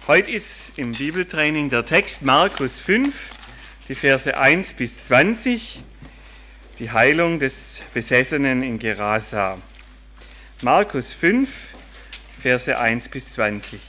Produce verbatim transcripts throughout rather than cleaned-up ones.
Heute ist im Bibeltraining der Text Markus fünf, die Verse eins bis zwanzig, die Heilung des Besessenen in Gerasa. Markus fünf, Verse eins bis zwanzig.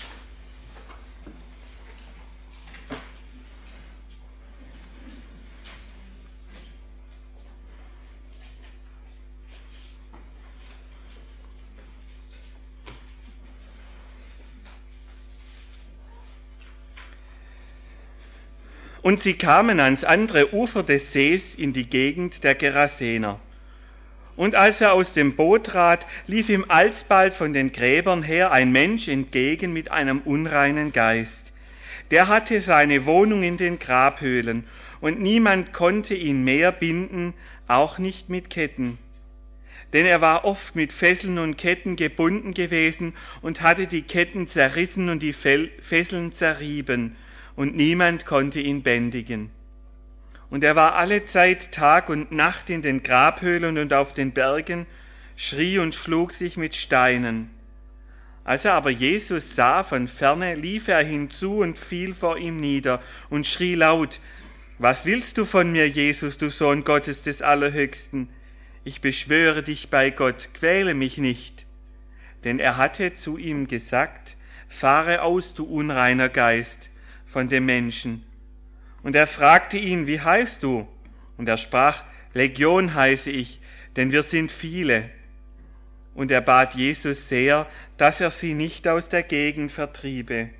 Und sie kamen ans andere Ufer des Sees in die Gegend der Gerasener. Und als er aus dem Boot trat, lief ihm alsbald von den Gräbern her ein Mensch entgegen mit einem unreinen Geist. Der hatte seine Wohnung in den Grabhöhlen, und niemand konnte ihn mehr binden, auch nicht mit Ketten. Denn er war oft mit Fesseln und Ketten gebunden gewesen und hatte die Ketten zerrissen und die Fesseln zerrieben, und niemand konnte ihn bändigen. Und er war allezeit Tag und Nacht in den Grabhöhlen und auf den Bergen, schrie und schlug sich mit Steinen. Als er aber Jesus sah von ferne, lief er hinzu und fiel vor ihm nieder und schrie laut: Was willst du von mir, Jesus, du Sohn Gottes des Allerhöchsten? Ich beschwöre dich bei Gott, quäle mich nicht. Denn er hatte zu ihm gesagt: Fahre aus, du unreiner Geist, von dem Menschen. Und er fragte ihn: Wie heißt du? Und er sprach: Legion heiße ich, denn wir sind viele. Und er bat Jesus sehr, dass er sie nicht aus der Gegend vertriebe.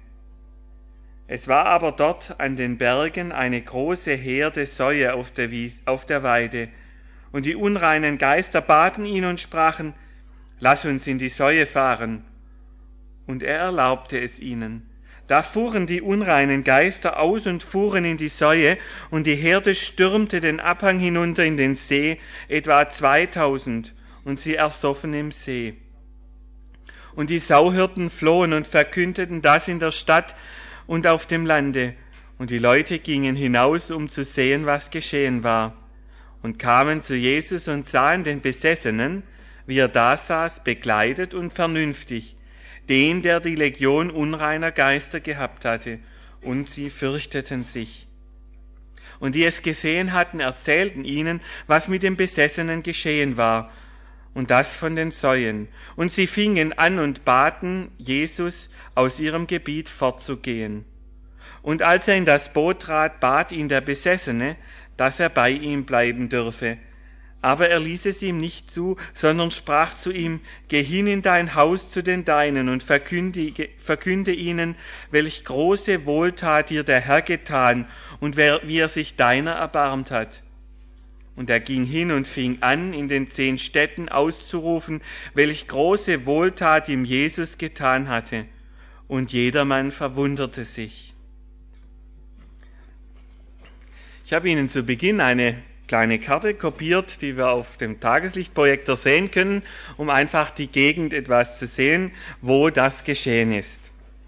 Es war aber dort an den Bergen eine große Herde Säue auf der, Wies, auf der Weide, und die unreinen Geister baten ihn und sprachen: Lass uns in die Säue fahren. Und er erlaubte es ihnen. Da fuhren die unreinen Geister aus und fuhren in die Säue, und die Herde stürmte den Abhang hinunter in den See, etwa zweitausend, und sie ersoffen im See. Und die Sauhirten flohen und verkündeten das in der Stadt und auf dem Lande, und die Leute gingen hinaus, um zu sehen, was geschehen war, und kamen zu Jesus und sahen den Besessenen, wie er da saß, bekleidet und vernünftig, den, der die Legion unreiner Geister gehabt hatte, und sie fürchteten sich. Und die es gesehen hatten, erzählten ihnen, was mit dem Besessenen geschehen war, und das von den Säuen. Und sie fingen an und baten Jesus, aus ihrem Gebiet fortzugehen. Und als er in das Boot trat, bat ihn der Besessene, dass er bei ihm bleiben dürfe. Aber er ließ es ihm nicht zu, sondern sprach zu ihm: Geh hin in dein Haus zu den Deinen und verkünde, verkünde ihnen, welch große Wohltat dir der Herr getan und wer, wie er sich deiner erbarmt hat. Und er ging hin und fing an, in den zehn Städten auszurufen, welch große Wohltat ihm Jesus getan hatte. Und jedermann verwunderte sich. Ich habe Ihnen zu Beginn eine kleine Karte kopiert, die wir auf dem Tageslichtprojektor sehen können, um einfach die Gegend etwas zu sehen, wo das geschehen ist.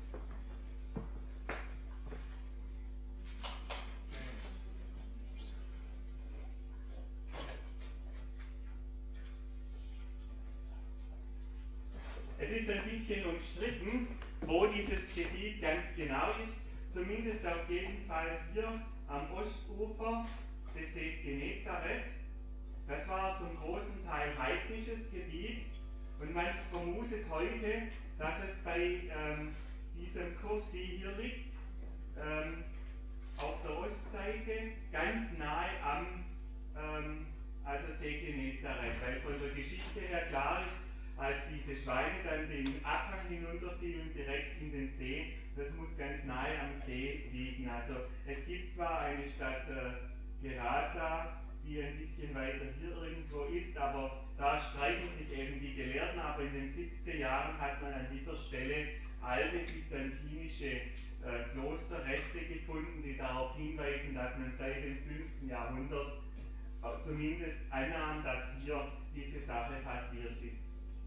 Es ist ein bisschen umstritten, wo dieses Gebiet ganz genau ist, zumindest auf jeden Fall hier am Ostufer des Sees Genezareth. Das war zum großen Teil heidnisches Gebiet, und man vermutet heute, dass es bei ähm, diesem Kurs, die hier liegt, ähm, auf der Ostseite ganz nahe am ähm, also See Genezareth, weil von der Geschichte her klar ist, als diese Schweine dann den Abhang hinunterfielen, direkt in den See, das muss ganz nahe am See liegen. Also es gibt zwar eine Stadt äh, Gerasa, die ein bisschen weiter hier irgendwo ist, aber da streiten sich eben die Gelehrten, aber in den siebziger Jahren hat man an dieser Stelle alte byzantinische äh, Klosterreste gefunden, die darauf hinweisen, dass man seit dem fünften Jahrhundert äh, zumindest annahm, dass hier diese Sache passiert ist.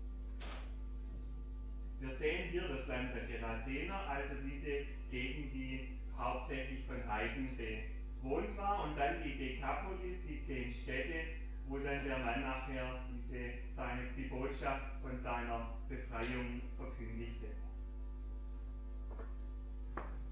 Wir sehen hier das Land der Gerasener, also diese Gegend, die hauptsächlich von Heiden bewohnt war, und dann die Dekapolis, die zehn Städte, wo dann der Mann nachher diese, seine, die Botschaft von seiner Befreiung verkündigte.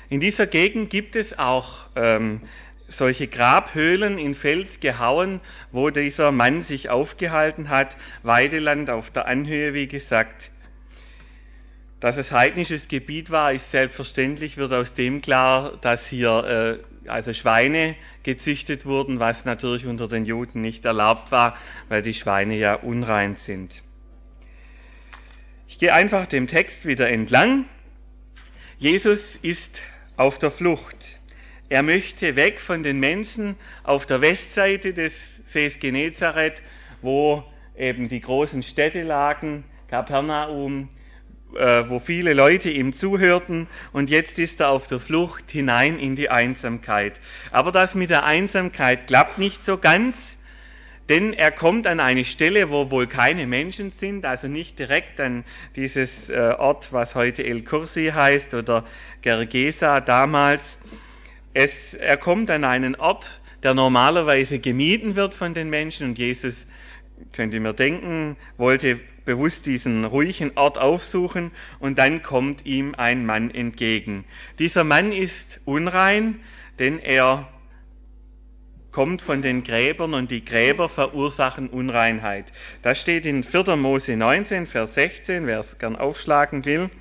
In dieser Gegend gibt es auch ähm, solche Grabhöhlen in Fels gehauen, wo dieser Mann sich aufgehalten hat. Weideland auf der Anhöhe, wie gesagt. Dass es heidnisches Gebiet war, ist selbstverständlich, wird aus dem klar, dass hier äh, also Schweine gezüchtet wurden, was natürlich unter den Juden nicht erlaubt war, weil die Schweine ja unrein sind. Ich gehe einfach dem Text wieder entlang. Jesus ist auf der Flucht. Er möchte weg von den Menschen auf der Westseite des Sees Genezareth, wo eben die großen Städte lagen, Kapernaum, äh, wo viele Leute ihm zuhörten, und jetzt ist er auf der Flucht hinein in die Einsamkeit. Aber das mit der Einsamkeit klappt nicht so ganz, denn er kommt an eine Stelle, wo wohl keine Menschen sind, also nicht direkt an dieses äh, Ort, was heute El Kursi heißt oder Gergesa damals. Es, er kommt an einen Ort, der normalerweise gemieden wird von den Menschen, und Jesus, könnt ihr mir denken, wollte bewusst diesen ruhigen Ort aufsuchen, und dann kommt ihm ein Mann entgegen. Dieser Mann ist unrein, denn er kommt von den Gräbern, und die Gräber verursachen Unreinheit. Das steht in vierter Mose neunzehn, Vers sechzehn, wer es gern aufschlagen will.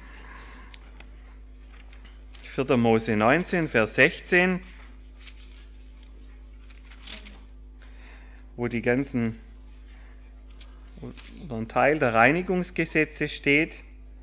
vierter Mose neunzehn, Vers sechzehn, wo die ganzen, oder ein Teil der Reinigungsgesetze steht.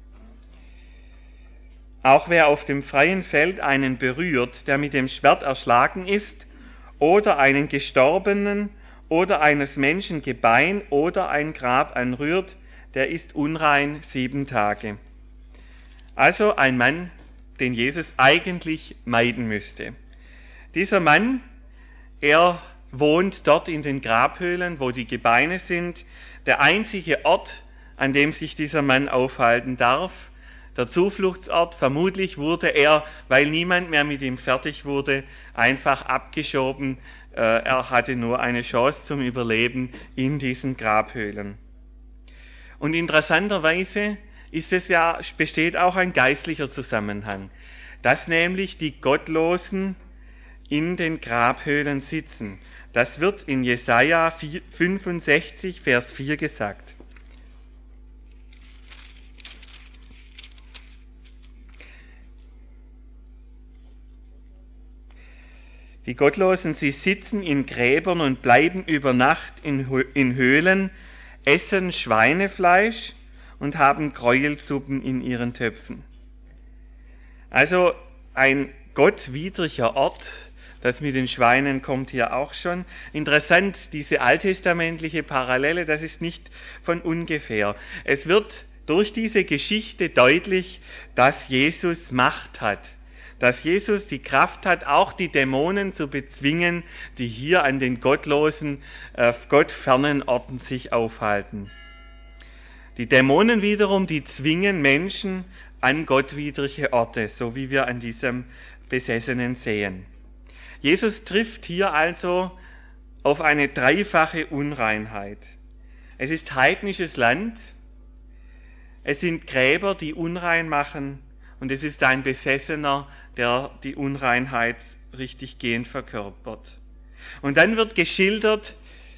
Auch wer auf dem freien Feld einen berührt, der mit dem Schwert erschlagen ist, oder einen Gestorbenen oder eines Menschen Gebein oder ein Grab anrührt, der ist unrein sieben Tage. Also ein Mann, den Jesus eigentlich meiden müsste. Dieser Mann, er wohnt dort in den Grabhöhlen, wo die Gebeine sind, der einzige Ort, an dem sich dieser Mann aufhalten darf, der Zufluchtsort. Vermutlich wurde er, weil niemand mehr mit ihm fertig wurde, einfach abgeschoben. Er hatte nur eine Chance zum Überleben in diesen Grabhöhlen. Und interessanterweise ist es ja, besteht auch ein geistlicher Zusammenhang, dass nämlich die Gottlosen in den Grabhöhlen sitzen. Das wird in Jesaja fünfundsechzig, Vers vier gesagt. Die Gottlosen, sie sitzen in Gräbern und bleiben über Nacht in, in Höhlen, essen Schweinefleisch und haben Gräuelsuppen in ihren Töpfen. Also ein gottwidriger Ort, das mit den Schweinen kommt hier auch schon. Interessant, diese alttestamentliche Parallele, das ist nicht von ungefähr. Es wird durch diese Geschichte deutlich, dass Jesus Macht hat. Dass Jesus die Kraft hat, auch die Dämonen zu bezwingen, die hier an den gottlosen, äh, gottfernen Orten sich aufhalten. Die Dämonen wiederum, die zwingen Menschen an gottwidrige Orte, so wie wir an diesem Besessenen sehen. Jesus trifft hier also auf eine dreifache Unreinheit. Es ist heidnisches Land, es sind Gräber, die unrein machen, und es ist ein Besessener, der die Unreinheit richtig gehend verkörpert. Und dann wird geschildert,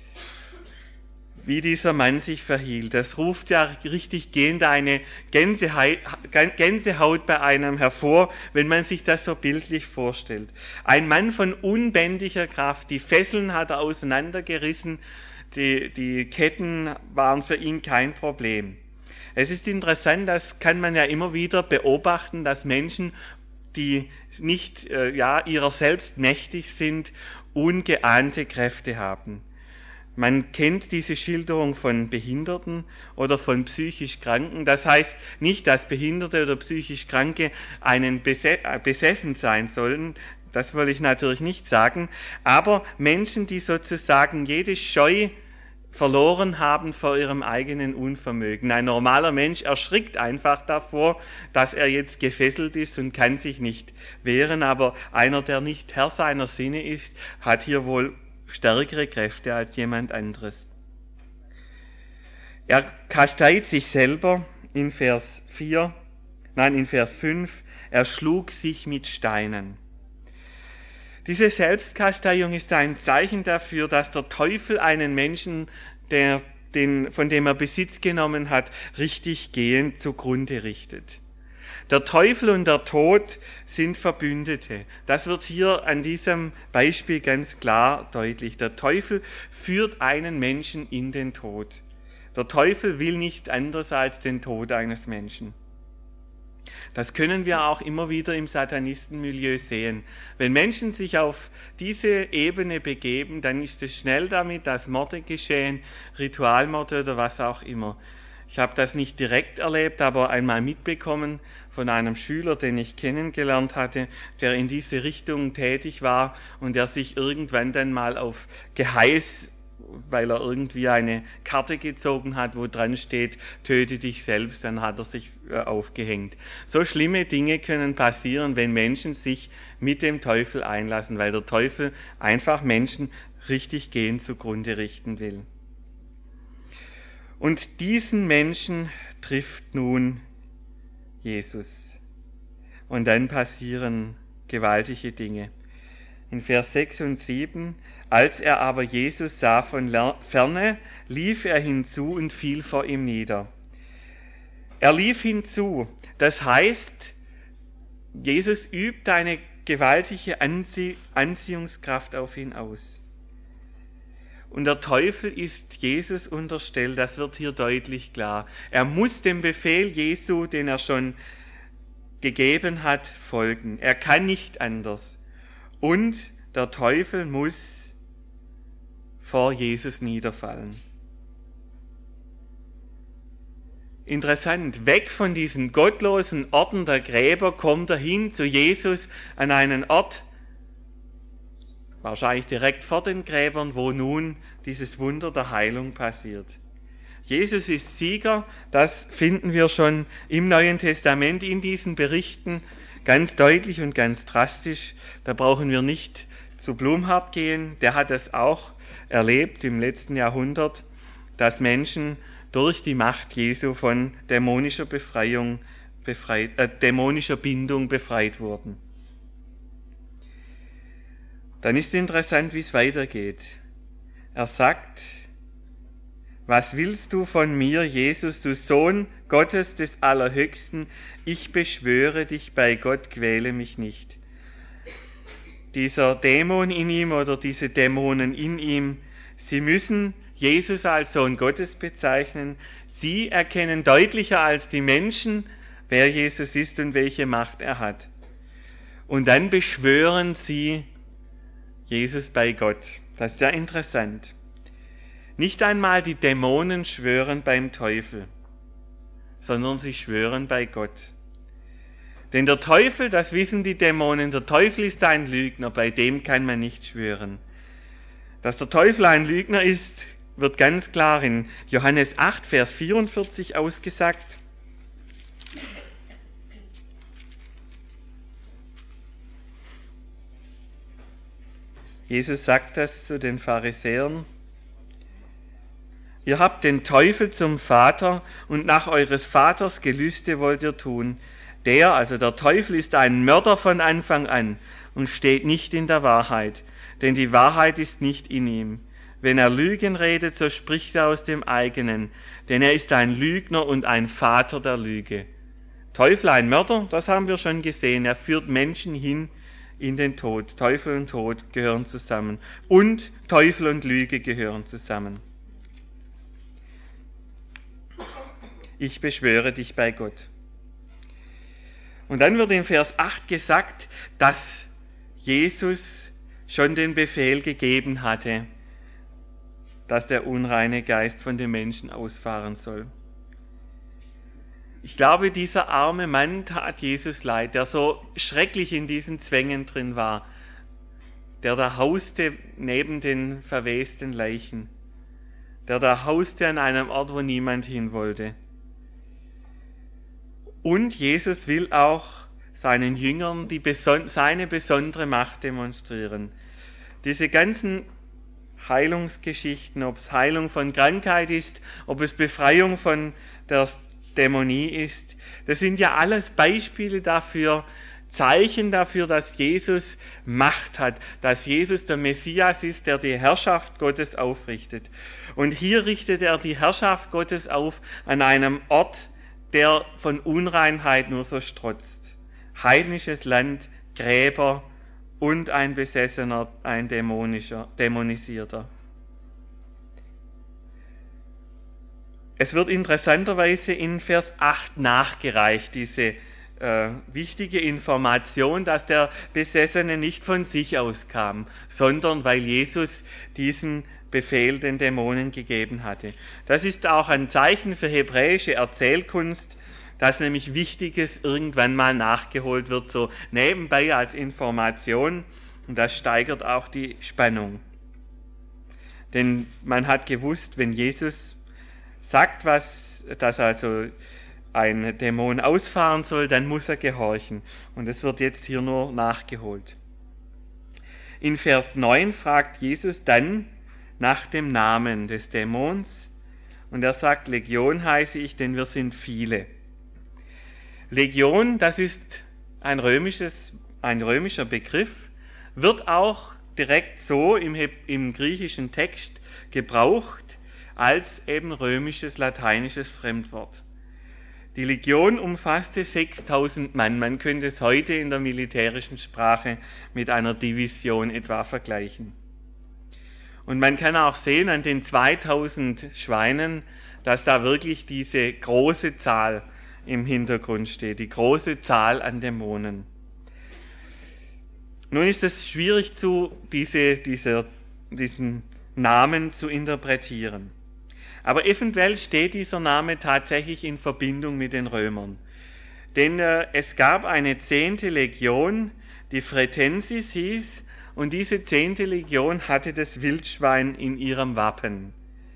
wie dieser Mann sich verhielt. Das ruft ja richtig gehend eine Gänsehaut bei einem hervor, wenn man sich das so bildlich vorstellt. Ein Mann von unbändiger Kraft, die Fesseln hat er auseinandergerissen, die, die Ketten waren für ihn kein Problem. Es ist interessant, das kann man ja immer wieder beobachten, dass Menschen, die nicht äh, ja, ihrer selbst mächtig sind, ungeahnte Kräfte haben. Man kennt diese Schilderung von Behinderten oder von psychisch Kranken. Das heißt nicht, dass Behinderte oder psychisch Kranke einen bese- besessen sein sollen. Das will ich natürlich nicht sagen. Aber Menschen, die sozusagen jede Scheu verloren haben vor ihrem eigenen Unvermögen. Ein normaler Mensch erschrickt einfach davor, dass er jetzt gefesselt ist und kann sich nicht wehren, aber einer, der nicht Herr seiner Sinne ist, hat hier wohl stärkere Kräfte als jemand anderes. Er kasteit sich selber in Vers vier, nein, in Vers fünf. er schlug sich mit Steinen. Diese Selbstkasteiung ist ein Zeichen dafür, dass der Teufel einen Menschen, der, den, von dem er Besitz genommen hat, richtig gehend zugrunde richtet. Der Teufel und der Tod sind Verbündete. Das wird hier an diesem Beispiel ganz klar deutlich. Der Teufel führt einen Menschen in den Tod. Der Teufel will nichts anderes als den Tod eines Menschen. Das können wir auch immer wieder im Satanistenmilieu sehen. Wenn Menschen sich auf diese Ebene begeben, dann ist es schnell damit, dass Morde geschehen, Ritualmorde oder was auch immer. Ich habe das nicht direkt erlebt, aber einmal mitbekommen von einem Schüler, den ich kennengelernt hatte, der in diese Richtung tätig war und der sich irgendwann dann mal auf Geheiß, weil er irgendwie eine Karte gezogen hat, wo dran steht, töte dich selbst, dann hat er sich aufgehängt. So schlimme Dinge können passieren, wenn Menschen sich mit dem Teufel einlassen, weil der Teufel einfach Menschen richtig gehend zugrunde richten will. Und diesen Menschen trifft nun Jesus. Und dann passieren gewaltige Dinge. In Vers sechs und sieben, als er aber Jesus sah von ferne, lief er hinzu und fiel vor ihm nieder. Er lief hinzu, das heißt, Jesus übt eine gewaltige Anzie- Anziehungskraft auf ihn aus. Und der Teufel ist Jesus unterstellt, das wird hier deutlich klar. Er muss dem Befehl Jesu, den er schon gegeben hat, folgen. Er kann nicht anders. Und der Teufel muss vor Jesus niederfallen. Interessant, weg von diesen gottlosen Orten der Gräber kommt er hin zu Jesus an einen Ort, wahrscheinlich direkt vor den Gräbern, wo nun dieses Wunder der Heilung passiert. Jesus ist Sieger, das finden wir schon im Neuen Testament in diesen Berichten ganz deutlich und ganz drastisch. Da brauchen wir nicht zu Blumhardt gehen, der hat das auch erlebt im letzten Jahrhundert, dass Menschen durch die Macht Jesu von dämonischer Befreiung, befreit, äh, dämonischer Bindung befreit wurden. Dann ist interessant, wie es weitergeht. Er sagt, was willst du von mir, Jesus, du Sohn Gottes des Allerhöchsten? Ich beschwöre dich bei Gott, quäle mich nicht. Dieser Dämon in ihm oder diese Dämonen in ihm, sie müssen Jesus als Sohn Gottes bezeichnen. Sie erkennen deutlicher als die Menschen, wer Jesus ist und welche Macht er hat. Und dann beschwören sie Jesus bei Gott. Das ist sehr interessant. Nicht einmal die Dämonen schwören beim Teufel, sondern sie schwören bei Gott. Denn der Teufel, das wissen die Dämonen, der Teufel ist ein Lügner, bei dem kann man nicht schwören. Dass der Teufel ein Lügner ist, wird ganz klar in Johannes acht, Vers vierundvierzig ausgesagt. Jesus sagt das zu den Pharisäern. Ihr habt den Teufel zum Vater und nach eures Vaters Gelüste wollt ihr tun. Der, also der Teufel, ist ein Mörder von Anfang an und steht nicht in der Wahrheit, denn die Wahrheit ist nicht in ihm. Wenn er Lügen redet, so spricht er aus dem eigenen, denn er ist ein Lügner und ein Vater der Lüge. Teufel, ein Mörder, das haben wir schon gesehen, er führt Menschen hin in den Tod. Teufel und Tod gehören zusammen und Teufel und Lüge gehören zusammen. Ich beschwöre dich bei Gott. Und dann wird in Vers acht gesagt, dass Jesus schon den Befehl gegeben hatte, dass der unreine Geist von den Menschen ausfahren soll. Ich glaube, dieser arme Mann tat Jesus leid, der so schrecklich in diesen Zwängen drin war, der da hauste neben den verwesten Leichen, der da hauste an einem Ort, wo niemand hin wollte. Und Jesus will auch seinen Jüngern die beson- seine besondere Macht demonstrieren. Diese ganzen Heilungsgeschichten, ob es Heilung von Krankheit ist, ob es Befreiung von der Dämonie ist. Das sind ja alles Beispiele dafür, Zeichen dafür, dass Jesus Macht hat, dass Jesus der Messias ist, der die Herrschaft Gottes aufrichtet. Und hier richtet er die Herrschaft Gottes auf an einem Ort, der von Unreinheit nur so strotzt. Heidnisches Land, Gräber und ein Besessener, ein dämonischer, dämonisierter. Es wird interessanterweise in Vers acht nachgereicht, diese äh, wichtige Information, dass der Besessene nicht von sich aus kam, sondern weil Jesus diesen Befehl den Dämonen gegeben hatte. Das ist auch ein Zeichen für hebräische Erzählkunst, dass nämlich Wichtiges irgendwann mal nachgeholt wird, so nebenbei als Information, und das steigert auch die Spannung. Denn man hat gewusst, wenn Jesus sagt was, dass also ein Dämon ausfahren soll, dann muss er gehorchen. Und es wird jetzt hier nur nachgeholt. In Vers neun fragt Jesus dann nach dem Namen des Dämons und er sagt, Legion heiße ich, denn wir sind viele. Legion, das ist ein römisches, ein römischer Begriff, wird auch direkt so im, im griechischen Text gebraucht als eben römisches, lateinisches Fremdwort. Die Legion umfasste sechstausend Mann. Man könnte es heute in der militärischen Sprache mit einer Division etwa vergleichen. Und man kann auch sehen an den zweitausend Schweinen, dass da wirklich diese große Zahl im Hintergrund steht, die große Zahl an Dämonen. Nun ist es schwierig, zu diese, dieser, diesen Namen zu interpretieren. Aber eventuell steht dieser Name tatsächlich in Verbindung mit den Römern. Denn äh, es gab eine zehnte Legion, die Fretensis hieß, und diese zehnte Legion hatte das Wildschwein in ihrem Wappen.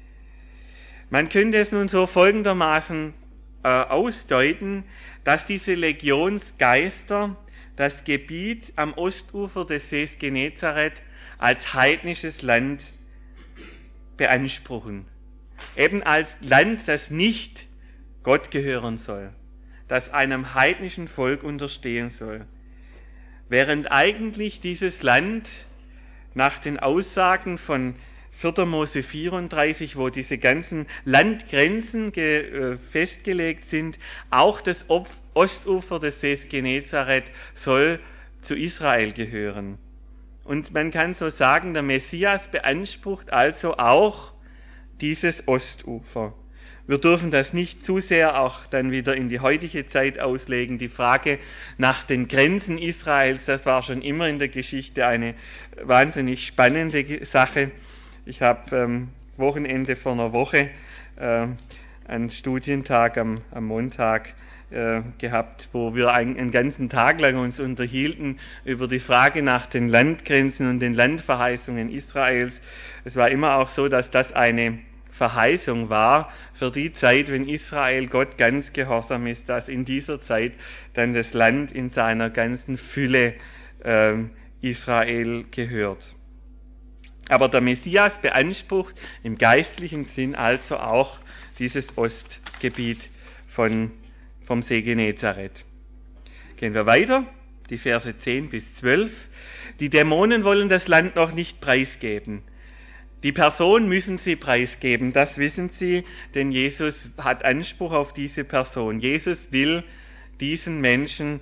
Man könnte es nun so folgendermaßen äh, ausdeuten, dass diese Legionsgeister das Gebiet am Ostufer des Sees Genezareth als heidnisches Land beanspruchen. Eben als Land, das nicht Gott gehören soll, das einem heidnischen Volk unterstehen soll. Während eigentlich dieses Land nach den Aussagen von vierter Mose vierunddreißig, wo diese ganzen Landgrenzen ge, äh, festgelegt sind, auch das Ostufer des Sees Genezareth soll zu Israel gehören. Und man kann so sagen, der Messias beansprucht also auch dieses Ostufer. Wir dürfen das nicht zu sehr auch dann wieder in die heutige Zeit auslegen. Die Frage nach den Grenzen Israels, das war schon immer in der Geschichte eine wahnsinnig spannende Sache. Ich habe ähm, Wochenende vor einer Woche äh, einen Studientag am, am Montag äh, gehabt, wo wir einen, einen ganzen Tag lang uns unterhielten über die Frage nach den Landgrenzen und den Landverheißungen Israels. Es war immer auch so, dass das eine Verheißung war für die Zeit, wenn Israel Gott ganz gehorsam ist, dass in dieser Zeit dann das Land in seiner ganzen Fülle äh, Israel gehört. Aber der Messias beansprucht im geistlichen Sinn also auch dieses Ostgebiet von, vom See Genezareth. Gehen wir weiter, die Verse zehn bis zwölf. Die Dämonen wollen das Land noch nicht preisgeben. Die Person müssen sie preisgeben, das wissen sie, denn Jesus hat Anspruch auf diese Person. Jesus will diesen Menschen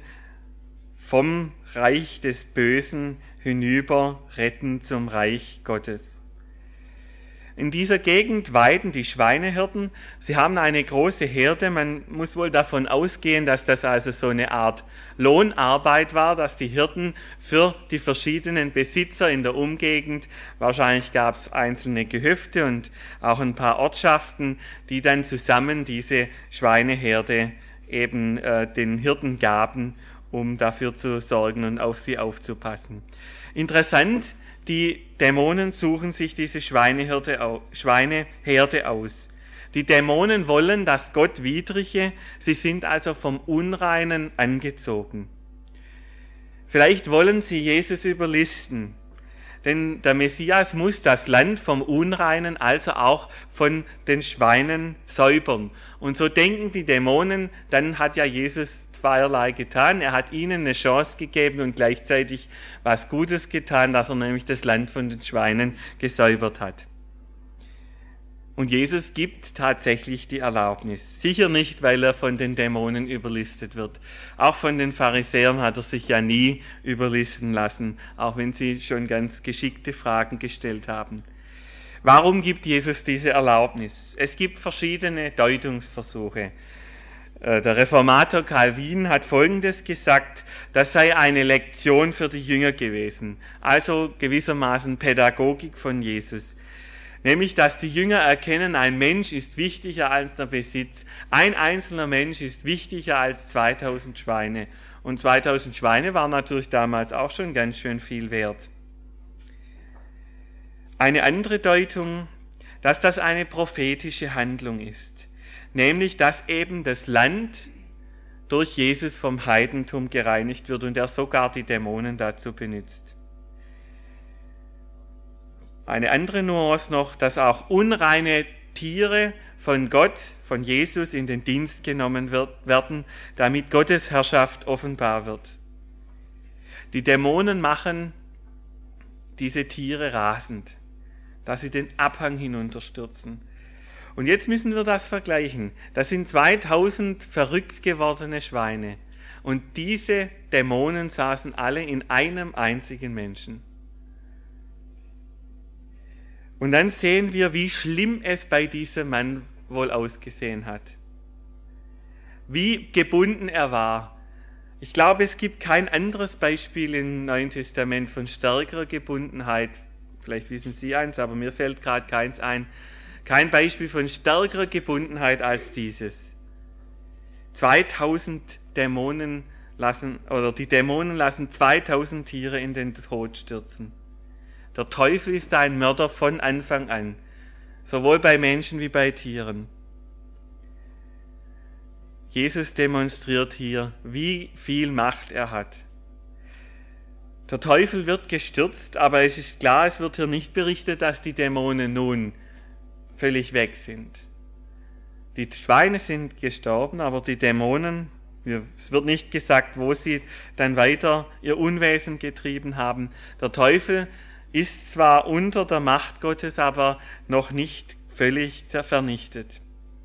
vom Reich des Bösen hinüber retten zum Reich Gottes. In dieser Gegend weiden die Schweinehirten. Sie haben eine große Herde. Man muss wohl davon ausgehen, dass das also so eine Art Lohnarbeit war, dass die Hirten für die verschiedenen Besitzer in der Umgegend, wahrscheinlich gab es einzelne Gehöfte und auch ein paar Ortschaften, die dann zusammen diese Schweineherde eben äh, den Hirten gaben, um dafür zu sorgen und auf sie aufzupassen. Interessant, die Dämonen suchen sich diese Schweineherde aus. Die Dämonen wollen das Gottwidrige, sie sind also vom Unreinen angezogen. Vielleicht wollen sie Jesus überlisten, denn der Messias muss das Land vom Unreinen, also auch von den Schweinen säubern. Und so denken die Dämonen, dann hat ja Jesus zweierlei getan. Er hat ihnen eine Chance gegeben und gleichzeitig was Gutes getan, dass er nämlich das Land von den Schweinen gesäubert hat. Und Jesus gibt tatsächlich die Erlaubnis. Sicher nicht, weil er von den Dämonen überlistet wird. Auch von den Pharisäern hat er sich ja nie überlisten lassen, auch wenn sie schon ganz geschickte Fragen gestellt haben. Warum gibt Jesus diese Erlaubnis? Es gibt verschiedene Deutungsversuche. Der Reformator Calvin hat Folgendes gesagt: Das sei eine Lektion für die Jünger gewesen, also gewissermaßen Pädagogik von Jesus. Nämlich, dass die Jünger erkennen, ein Mensch ist wichtiger als der Besitz. Ein einzelner Mensch ist wichtiger als zweitausend Schweine. Und zweitausend Schweine waren natürlich damals auch schon ganz schön viel wert. Eine andere Deutung, dass das eine prophetische Handlung ist. Nämlich, dass eben das Land durch Jesus vom Heidentum gereinigt wird und er sogar die Dämonen dazu benutzt. Eine andere Nuance noch, dass auch unreine Tiere von Gott, von Jesus in den Dienst genommen wird, werden, damit Gottes Herrschaft offenbar wird. Die Dämonen machen diese Tiere rasend, dass sie den Abhang hinunterstürzen. Und jetzt müssen wir das vergleichen. Das sind zweitausend verrückt gewordene Schweine. Und diese Dämonen saßen alle in einem einzigen Menschen. Und dann sehen wir, wie schlimm es bei diesem Mann wohl ausgesehen hat. Wie gebunden er war. Ich glaube, es gibt kein anderes Beispiel im Neuen Testament von stärkerer Gebundenheit. Vielleicht wissen Sie eins, aber mir fällt gerade keins ein. Kein Beispiel von stärkerer Gebundenheit als dieses. zweitausend Dämonen lassen, oder die Dämonen lassen zweitausend Tiere in den Tod stürzen. Der Teufel ist ein Mörder von Anfang an, sowohl bei Menschen wie bei Tieren. Jesus demonstriert hier, wie viel Macht er hat. Der Teufel wird gestürzt, aber es ist klar, es wird hier nicht berichtet, dass die Dämonen nun völlig weg sind. Die Schweine sind gestorben, aber die Dämonen, es wird nicht gesagt, wo sie dann weiter ihr Unwesen getrieben haben. Der Teufel ist zwar unter der Macht Gottes, aber noch nicht völlig vernichtet.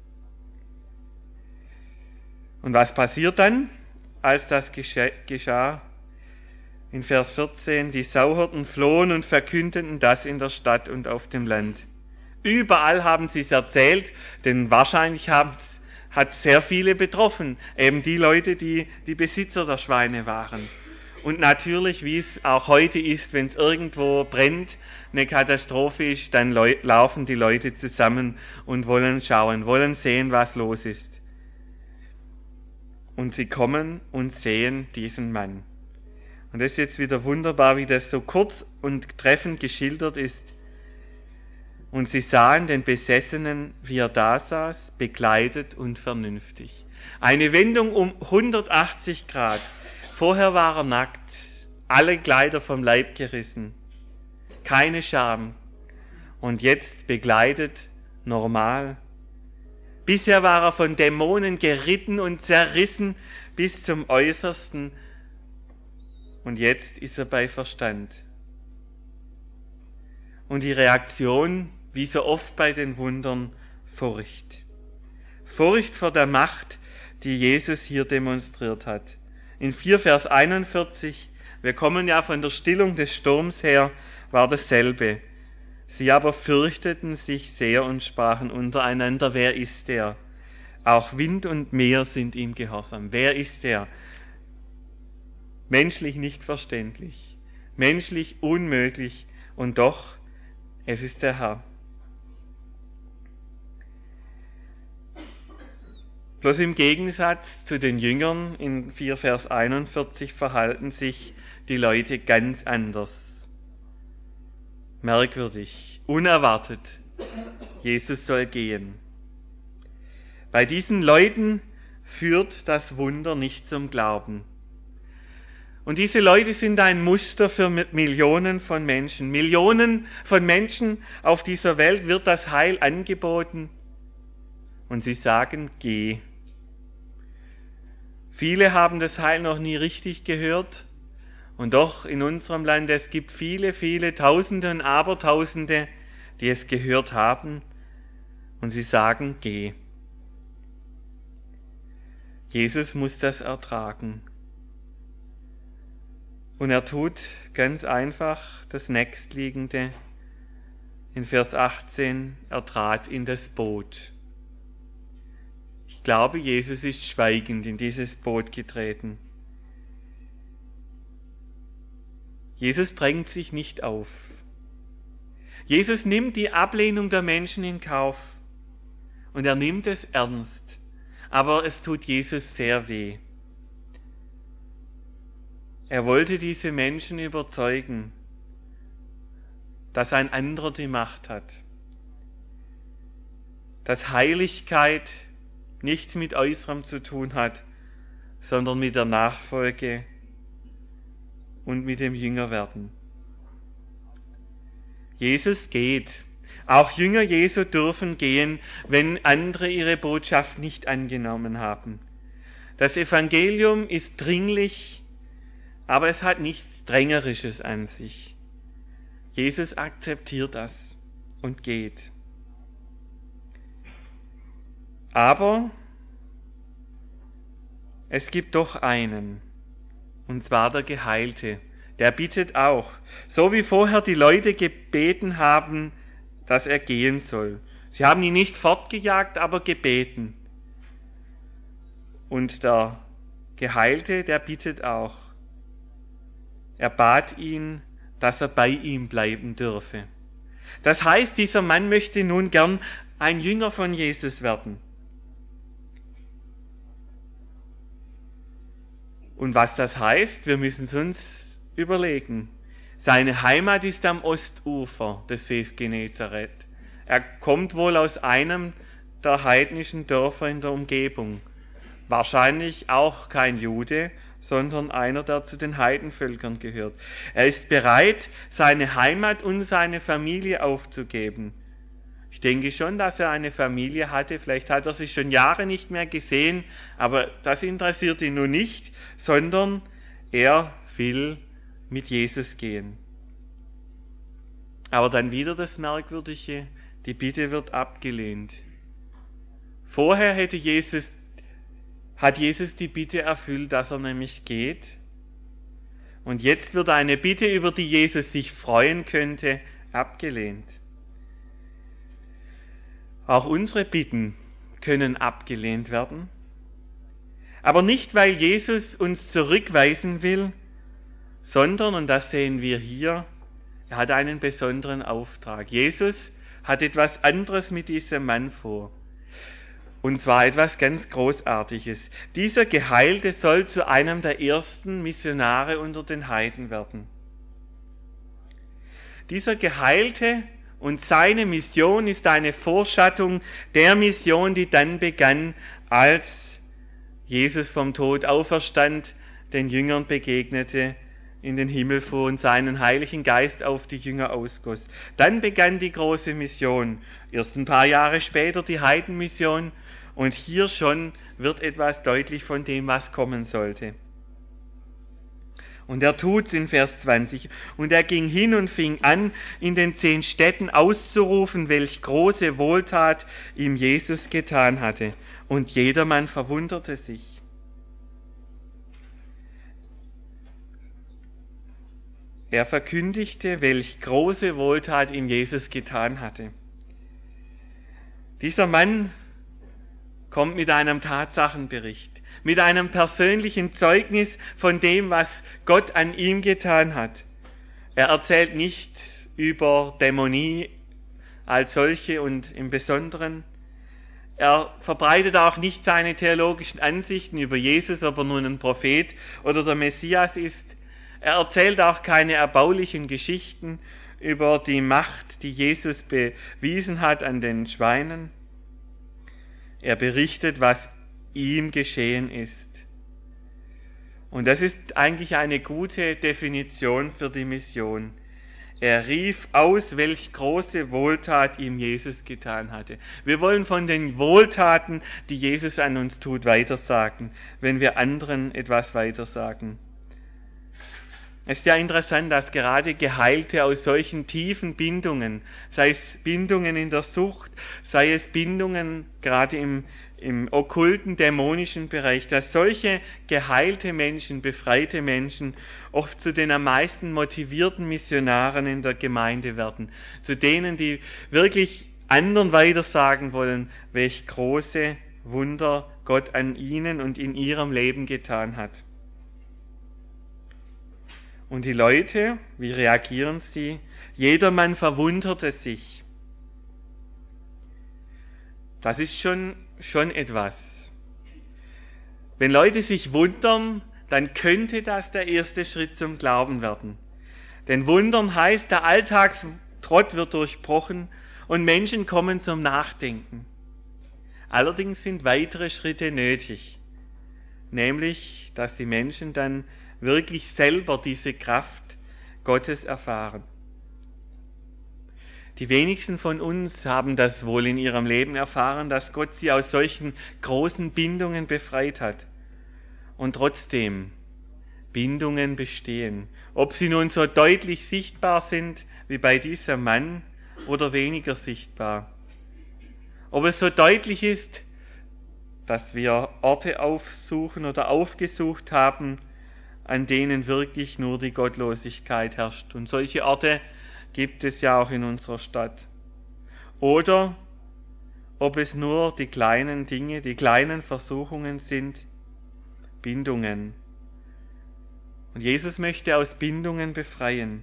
Und was passiert dann, als das geschah? In Vers vierzehn, die Sauhirten flohen und verkündeten das in der Stadt und auf dem Land. Überall haben sie es erzählt, denn wahrscheinlich hat es sehr viele betroffen, eben die Leute, die die Besitzer der Schweine waren. Und natürlich, wie es auch heute ist, wenn es irgendwo brennt, eine Katastrophe ist, dann laufen die Leute zusammen und wollen schauen, wollen sehen, was los ist. Und sie kommen und sehen diesen Mann. Und das ist jetzt wieder wunderbar, wie das so kurz und treffend geschildert ist. Und sie sahen den Besessenen, wie er da saß, bekleidet und vernünftig. Eine Wendung um hundertachtzig Grad. Vorher war er nackt, alle Kleider vom Leib gerissen, keine Scham. Und jetzt bekleidet, normal. Bisher war er von Dämonen geritten und zerrissen bis zum Äußersten. Und jetzt ist er bei Verstand. Und die Reaktion, wie so oft bei den Wundern, Furcht. Furcht vor der Macht, die Jesus hier demonstriert hat. In vier Vers einundvierzig, wir kommen ja von der Stillung des Sturms her, war dasselbe. Sie aber fürchteten sich sehr und sprachen untereinander, wer ist der? Auch Wind und Meer sind ihm gehorsam. Wer ist der? Menschlich nicht verständlich, menschlich unmöglich und doch, es ist der Herr. Bloß im Gegensatz zu den Jüngern in vier Vers einundvierzig verhalten sich die Leute ganz anders. Merkwürdig, unerwartet. Jesus soll gehen. Bei diesen Leuten führt das Wunder nicht zum Glauben. Und diese Leute sind ein Muster für Millionen von Menschen. Millionen von Menschen auf dieser Welt wird das Heil angeboten. Und sie sagen, geh. Viele haben das Heil noch nie richtig gehört. Und doch in unserem Land, es gibt viele, viele Tausende und Abertausende, die es gehört haben. Und sie sagen, geh. Jesus muss das ertragen. Und er tut ganz einfach das Nächstliegende. In Vers achtzehn, er trat in das Boot. Ich glaube, Jesus ist schweigend in dieses Boot getreten. Jesus drängt sich nicht auf. Jesus nimmt die Ablehnung der Menschen in Kauf. Und er nimmt es ernst. Aber es tut Jesus sehr weh. Er wollte diese Menschen überzeugen, dass ein anderer die Macht hat. Dass Heiligkeit nichts mit Äußerem zu tun hat, sondern mit der Nachfolge und mit dem Jüngerwerden. Jesus geht. Auch Jünger Jesu dürfen gehen, wenn andere ihre Botschaft nicht angenommen haben. Das Evangelium ist dringlich, aber es hat nichts Drängerisches an sich. Jesus akzeptiert das und geht. Aber es gibt doch einen, und zwar der Geheilte, der bittet auch, so wie vorher die Leute gebeten haben, dass er gehen soll. Sie haben ihn nicht fortgejagt, aber gebeten. Und der Geheilte, der bittet auch. Er bat ihn, dass er bei ihm bleiben dürfe. Das heißt, dieser Mann möchte nun gern ein Jünger von Jesus werden. Und was das heißt, wir müssen es uns überlegen. Seine Heimat ist am Ostufer des Sees Genezareth. Er kommt wohl aus einem der heidnischen Dörfer in der Umgebung. Wahrscheinlich auch kein Jude, sondern einer, der zu den Heidenvölkern gehört. Er ist bereit, seine Heimat und seine Familie aufzugeben. Ich denke schon, dass er eine Familie hatte. Vielleicht hat er sie schon Jahre nicht mehr gesehen, aber das interessiert ihn nun nicht, sondern er will mit Jesus gehen. Aber dann wieder das Merkwürdige, die Bitte wird abgelehnt. Vorher hätte Jesus, hat Jesus die Bitte erfüllt, dass er nämlich geht. Und jetzt wird eine Bitte, über die Jesus sich freuen könnte, abgelehnt. Auch unsere Bitten können abgelehnt werden. Aber nicht, weil Jesus uns zurückweisen will, sondern, und das sehen wir hier, er hat einen besonderen Auftrag. Jesus hat etwas anderes mit diesem Mann vor. Und zwar etwas ganz Großartiges. Dieser Geheilte soll zu einem der ersten Missionare unter den Heiden werden. Dieser Geheilte und seine Mission ist eine Vorschattung der Mission, die dann begann, als Jesus vom Tod auferstand, den Jüngern begegnete, in den Himmel fuhr und seinen Heiligen Geist auf die Jünger ausgoss. Dann begann die große Mission. Erst ein paar Jahre später die Heidenmission. Und hier schon wird etwas deutlich von dem, was kommen sollte. Und er tut's in Vers zwanzig. Und er ging hin und fing an, in den zehn Städten auszurufen, welch große Wohltat ihm Jesus getan hatte. Und jedermann verwunderte sich. Er verkündigte, welch große Wohltat ihm Jesus getan hatte. Dieser Mann kommt mit einem Tatsachenbericht, mit einem persönlichen Zeugnis von dem, was Gott an ihm getan hat. Er erzählt nicht über Dämonie als solche und im Besonderen. Er verbreitet auch nicht seine theologischen Ansichten über Jesus, ob er nun ein Prophet oder der Messias ist. Er erzählt auch keine erbaulichen Geschichten über die Macht, die Jesus bewiesen hat an den Schweinen. Er berichtet, was ihm geschehen ist. Und das ist eigentlich eine gute Definition für die Mission. Er rief aus, welch große Wohltat ihm Jesus getan hatte. Wir wollen von den Wohltaten, die Jesus an uns tut, weitersagen, wenn wir anderen etwas weitersagen. Es ist ja interessant, dass gerade Geheilte aus solchen tiefen Bindungen, sei es Bindungen in der Sucht, sei es Bindungen gerade im, im okkulten, dämonischen Bereich, dass solche geheilte Menschen, befreite Menschen oft zu den am meisten motivierten Missionaren in der Gemeinde werden. Zu denen, die wirklich anderen weitersagen wollen, welch große Wunder Gott an ihnen und in ihrem Leben getan hat. Und die Leute, wie reagieren sie? Jedermann verwunderte sich. Das ist schon, schon etwas. Wenn Leute sich wundern, dann könnte das der erste Schritt zum Glauben werden. Denn wundern heißt, der Alltagstrott wird durchbrochen und Menschen kommen zum Nachdenken. Allerdings sind weitere Schritte nötig. Nämlich, dass die Menschen dann wirklich selber diese Kraft Gottes erfahren. Die wenigsten von uns haben das wohl in ihrem Leben erfahren, dass Gott sie aus solchen großen Bindungen befreit hat. Und trotzdem, Bindungen bestehen. Ob sie nun so deutlich sichtbar sind wie bei diesem Mann oder weniger sichtbar. Ob es so deutlich ist, dass wir Orte aufsuchen oder aufgesucht haben, an denen wirklich nur die Gottlosigkeit herrscht. Und solche Orte gibt es ja auch in unserer Stadt. Oder ob es nur die kleinen Dinge, die kleinen Versuchungen sind, Bindungen. Und Jesus möchte aus Bindungen befreien.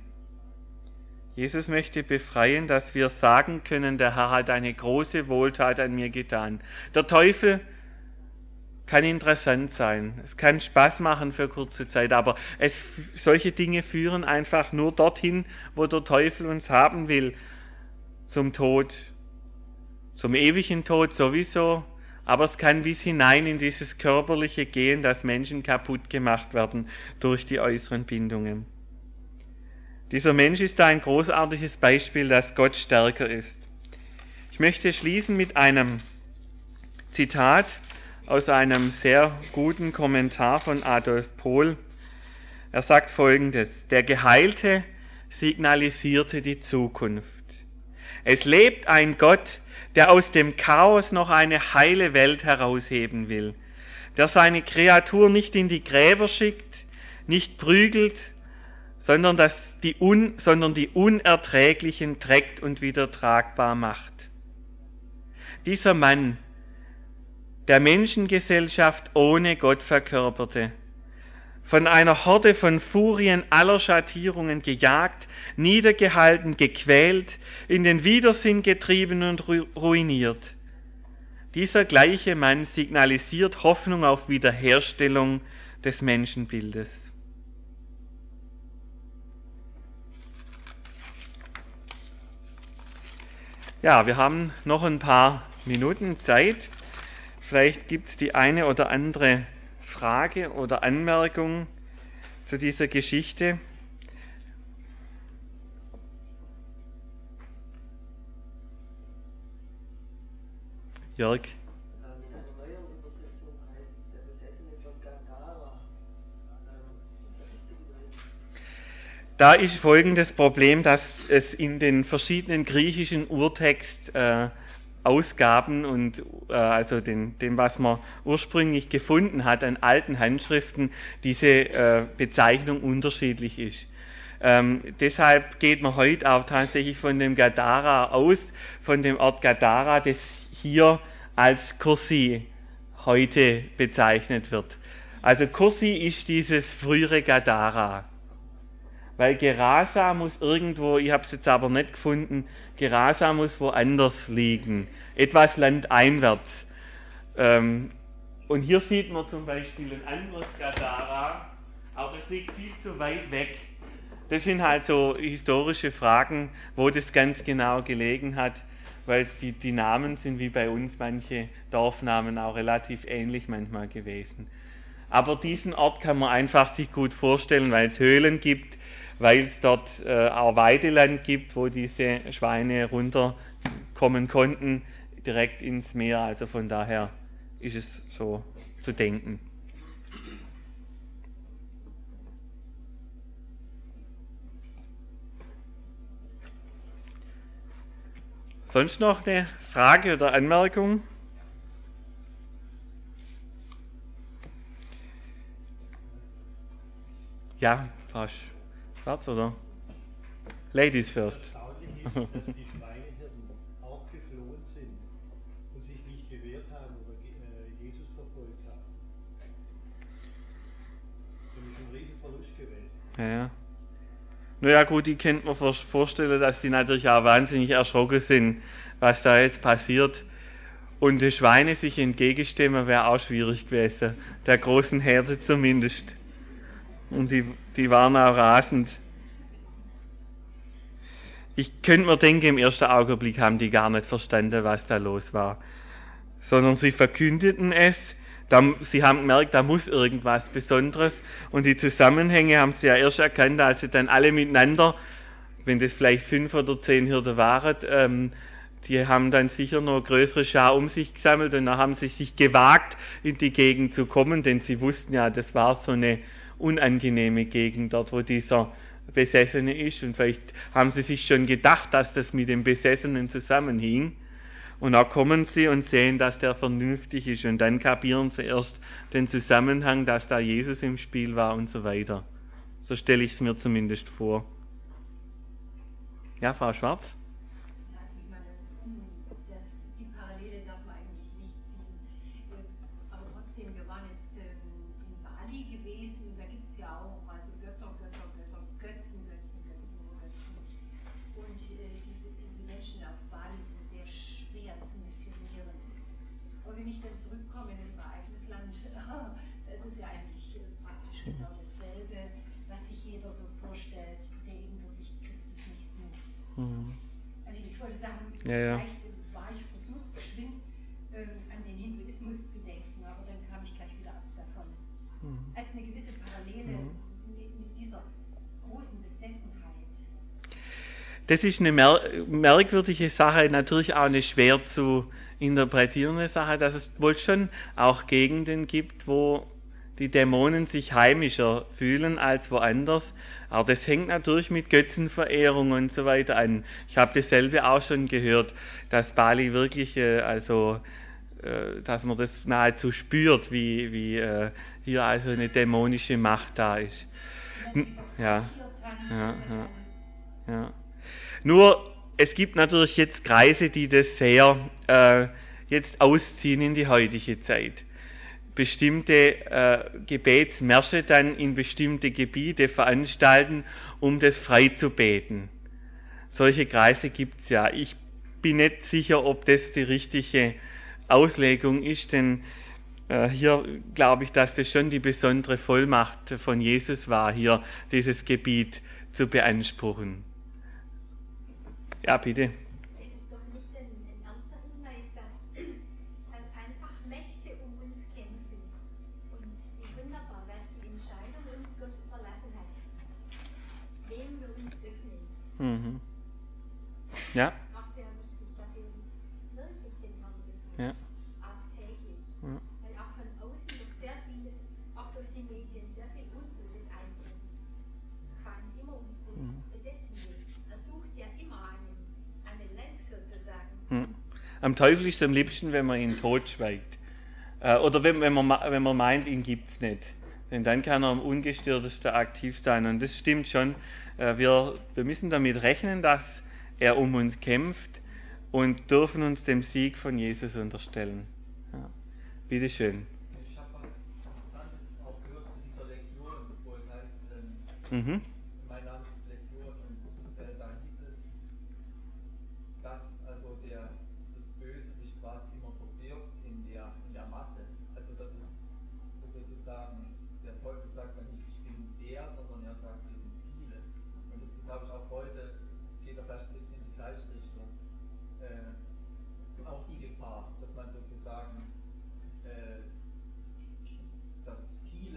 Jesus möchte befreien, dass wir sagen können, der Herr hat eine große Wohltat an mir getan. Der Teufel kann interessant sein, es kann Spaß machen für kurze Zeit, aber es, solche Dinge führen einfach nur dorthin, wo der Teufel uns haben will, zum Tod, zum ewigen Tod sowieso, aber es kann bis hinein in dieses Körperliche gehen, dass Menschen kaputt gemacht werden durch die äußeren Bindungen. Dieser Mensch ist da ein großartiges Beispiel, dass Gott stärker ist. Ich möchte schließen mit einem Zitat aus einem sehr guten Kommentar von Adolf Pohl. Er sagt Folgendes: Der Geheilte signalisierte die Zukunft. Es lebt ein Gott, der aus dem Chaos noch eine heile Welt herausheben will, der seine Kreatur nicht in die Gräber schickt, nicht prügelt, sondern, das die, un, sondern die Unerträglichen trägt und wieder tragbar macht. Dieser Mann, der Menschengesellschaft ohne Gott verkörperte, von einer Horde von Furien aller Schattierungen gejagt, niedergehalten, gequält, in den Widersinn getrieben und ruiniert. Dieser gleiche Mann signalisiert Hoffnung auf Wiederherstellung des Menschenbildes. Ja, wir haben noch ein paar Minuten Zeit. Vielleicht gibt es die eine oder andere Frage oder Anmerkung zu dieser Geschichte. Jörg? In einer neueren Übersetzung heißt der Besessene von Gadara. Da ist folgendes Problem, dass es in den verschiedenen griechischen Urtext äh, Ausgaben und äh, also den, dem, was man ursprünglich gefunden hat an alten Handschriften, diese äh, Bezeichnung unterschiedlich ist. Ähm, deshalb geht man heute auch tatsächlich von dem Gadara aus, von dem Ort Gadara, das hier als Kursi heute bezeichnet wird. Also Kursi ist dieses frühere Gadara. Weil Gerasa muss irgendwo, ich habe es jetzt aber nicht gefunden, Gerasa muss woanders liegen, etwas landeinwärts. Ähm, und hier sieht man zum Beispiel ein anderes Gadara, aber das liegt viel zu weit weg. Das sind halt so historische Fragen, wo das ganz genau gelegen hat, weil die, die Namen sind wie bei uns manche Dorfnamen auch relativ ähnlich manchmal gewesen. Aber diesen Ort kann man einfach sich gut vorstellen, weil es Höhlen gibt, weil es dort äh, auch Weideland gibt, wo diese Schweine runterkommen konnten, direkt ins Meer. Also von daher ist es so zu denken. Sonst noch eine Frage oder Anmerkung? Ja, Frau Schwarz, oder? Ladies first. Erstaunlich ist, dass die Schweinehirten auch geflohen sind und sich nicht gewehrt haben oder äh, Jesus verfolgt haben. Das ist ein Riesenverlust gewesen. Ja, ja. Naja gut, die könnte man sich vorstellen, dass die natürlich auch wahnsinnig erschrocken sind, was da jetzt passiert. Und die Schweine sich entgegenstemmen, wäre auch schwierig gewesen. Der großen Herde zumindest. Und die, die waren auch rasend. Ich könnte mir denken, im ersten Augenblick haben die gar nicht verstanden, was da los war. Sondern sie verkündeten es. Da, sie haben gemerkt, da muss irgendwas Besonderes. Und die Zusammenhänge haben sie ja erst erkannt, als sie dann alle miteinander, wenn das vielleicht fünf oder zehn Hirten waren, ähm, die haben dann sicher noch eine größere Schar um sich gesammelt und dann haben sie sich gewagt, in die Gegend zu kommen, denn sie wussten ja, das war so eine unangenehme Gegend, dort wo dieser Besessene ist. Und vielleicht haben sie sich schon gedacht, dass das mit dem Besessenen zusammenhing. Und auch kommen sie und sehen, dass der vernünftig ist. Und dann kapieren sie erst den Zusammenhang, dass da Jesus im Spiel war und so weiter. So stelle ich es mir zumindest vor. Ja, Frau Schwarz? Ja, ich meine, das, die Parallele darf man eigentlich nicht ziehen. Aber trotzdem, wir waren jetzt in Bali gewesen, da gibt es ja auch also Götter, Götter, Götter, Götzen, Götzen, Götzen, Götzen. Und äh, diese, die Menschen auf Bali sind sehr schwer zu missionieren. Und wenn ich dann zurückkomme in unser eigenes Land, das ist ja eigentlich praktisch genau dasselbe, was sich jeder so vorstellt, der eben wirklich Christus nicht sucht. Mhm. Also ich wollte sagen, Ja, ja. vielleicht war ich versucht, geschwind ähm, an den Hinduismus zu denken, aber dann kam ich gleich wieder ab davon. Mhm. Als eine gewisse Parallele Mhm. mit, mit dieser großen Besessenheit. Das ist eine mer merkwürdige Sache, natürlich auch eine schwer zu interpretierende Sache, dass es wohl schon auch Gegenden gibt, wo die Dämonen sich heimischer fühlen als woanders. Aber das hängt natürlich mit Götzenverehrung und so weiter an. Ich habe dasselbe auch schon gehört, dass Bali wirklich, äh, also, äh, dass man das nahezu spürt, wie, wie äh, hier also eine dämonische Macht da ist. N ja, ja, ja, ja. Nur, es gibt natürlich jetzt Kreise, die das sehr äh, jetzt ausziehen in die heutige Zeit. Bestimmte äh, Gebetsmärsche dann in bestimmte Gebiete veranstalten, um das frei zu beten. Solche Kreise gibt es ja. Ich bin nicht sicher, ob das die richtige Auslegung ist, denn äh, hier glaube ich, dass das schon die besondere Vollmacht von Jesus war, hier dieses Gebiet zu beanspruchen. Ja, bitte. Es ist doch nicht ein, ein ernster Hinweis, dass, dass einfach Mächte um uns kämpfen. Und wie wunderbar, dass die Entscheidung uns Gott überlassen hat, wem wir uns öffnen. Mhm. Ja. Auch sehr wichtig, dass wir uns wirklich den Herrn öffnen. Ja. Auch täglich. Ja. Weil auch von außen doch sehr vieles, auch durch die Medien, sehr viel Ungutes eindringt. Kann immer uns Mhm. besetzen will. Er sucht ja immer einen, einen Lenk sozusagen. Hm. Am Teufel ist es am liebsten, wenn man ihn totschweigt. Äh, oder wenn, wenn, man, wenn man meint, ihn gibt es nicht. Denn dann kann er am ungestörtesten aktiv sein. Und das stimmt schon. Äh, wir, wir müssen damit rechnen, dass er um uns kämpft und dürfen uns dem Sieg von Jesus unterstellen. Ja. Bitte schön. Ich habe was Interessantes auch gehört zu dieser Lektion, wo es heißt, ähm, Mhm. mein Name ist Lektion und äh, da hieß es, dass also der, das Böse sich quasi immer verbirgt in der, in der Masse. Also das ist sozusagen, der Teufel sagt dann nicht, ich bin der, sondern er sagt, wir sind viele. Und das ist, glaube ich, auch heute, geht er vielleicht ein bisschen in die gleiche Richtung. Äh, auch die Gefahr, dass man sozusagen äh, das viele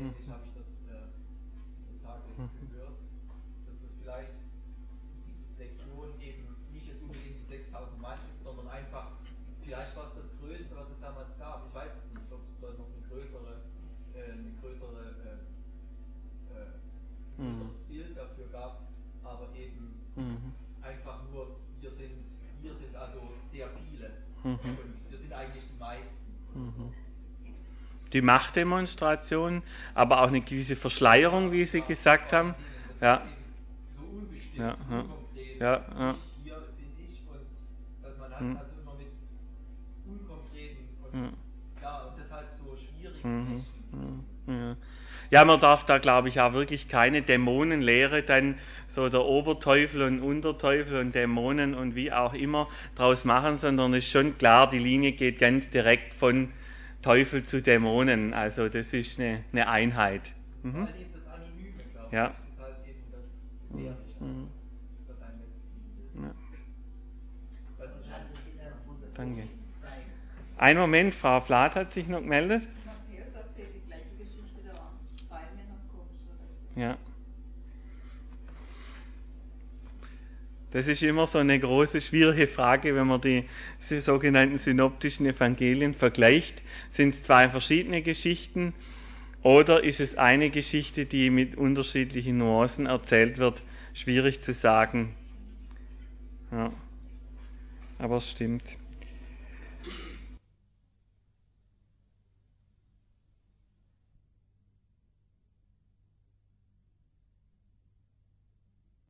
ähnlich habe ich das äh, total gehört, dass das vielleicht die Lektion eben nicht jetzt unbedingt die sechstausend Mann ist, sondern einfach, vielleicht war es das Größte, was es damals gab. Ich weiß es nicht, ob es da noch eine größere, äh, eine größere äh, äh, größeres Ziel dafür gab, aber eben Mhm. einfach nur, wir sind, wir sind also sehr viele Mhm. und wir sind eigentlich die meisten. Mhm. Die Machtdemonstration, aber auch eine gewisse Verschleierung, wie Sie gesagt haben. Ja. So unbestimmt, Ja, ja. unkonkret. Ja, ja. Ich, hier bin ich und dass man hat Mhm. also immer mit unkonkreten und Mhm. ja, und deshalb so schwierig. Mhm. Ja. Ja, man darf da, glaube ich, auch wirklich keine Dämonenlehre dann so der Oberteufel und Unterteufel und Dämonen und wie auch immer draus machen, sondern es ist schon klar, die Linie geht ganz direkt von Teufel zu Dämonen. Also das ist eine, eine Einheit. Mhm. Vor allem das Anonyme, glaube ich, Ja. ist halt eben das Gefährliche, Mhm. das einem jetzt Ja. was ist halt Danke. Ein Moment, Frau Flath hat sich noch gemeldet. Matthäus erzählt die gleiche Geschichte, da waren zwei Männer komisch. Ja. Das ist immer so eine große, schwierige Frage, wenn man die sogenannten synoptischen Evangelien vergleicht. Sind es zwei verschiedene Geschichten oder ist es eine Geschichte, die mit unterschiedlichen Nuancen erzählt wird? Schwierig zu sagen. Ja. Aber es stimmt.